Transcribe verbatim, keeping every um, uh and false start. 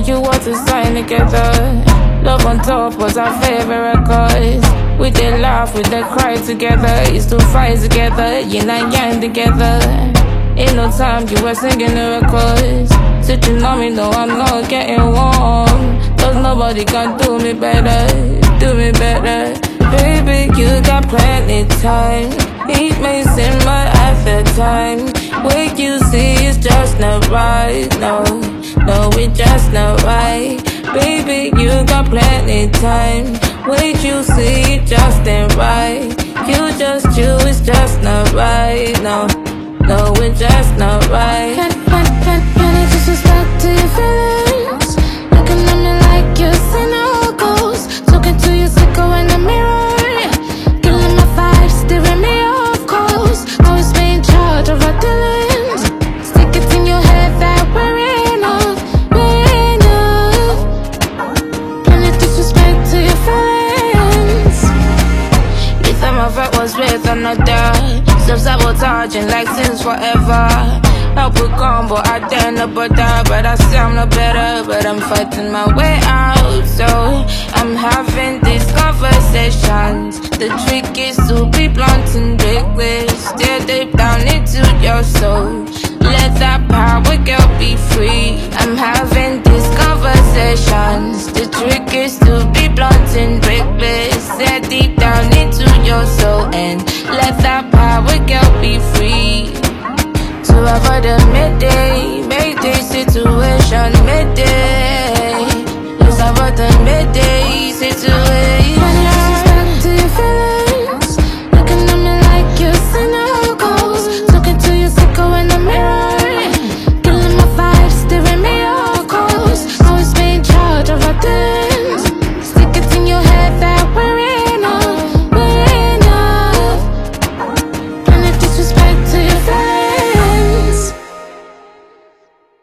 you were to sign together. Love on Top was our favorite record. We did laugh, we did cry together. Used to fight together, yin and yang together. Ain't no time, you were singing the records. Sitting on me, no, I'm not getting warm. Cause nobody can do me better, do me better. Baby, you got plenty time. Heat may simmer at the time. What you see is just not right, no, no, it's just not right. Baby, you got plenty time. What you see just ain't right. You just you, it's just not right, no, no, it's just not right. Can, can, can, can I disrespect to your feelings? Looking at me like you're seeing no ghosts. Talking to you sicker in the mirror. Killing my vibes, steering me off course. Always be in charge of our dealings. Stick it in your head that we're enough, we're enough. Can I disrespect to your feelings? You thought my vibe was with another. Self-sabotaging like since forever. Help will come, but I dare not bother. But I say I'm not better, but I'm fighting my way out. So I'm having these conversations. The trick is to be blunt and reckless. Stare deep down into your soul. Let that power girl be free. I'm having these conversations. The trick is to be blunt and reckless. Stare deep down into your soul and let that power girl be free. To avoid a midday, mayday situation, midday. Let's avoid the midday situation.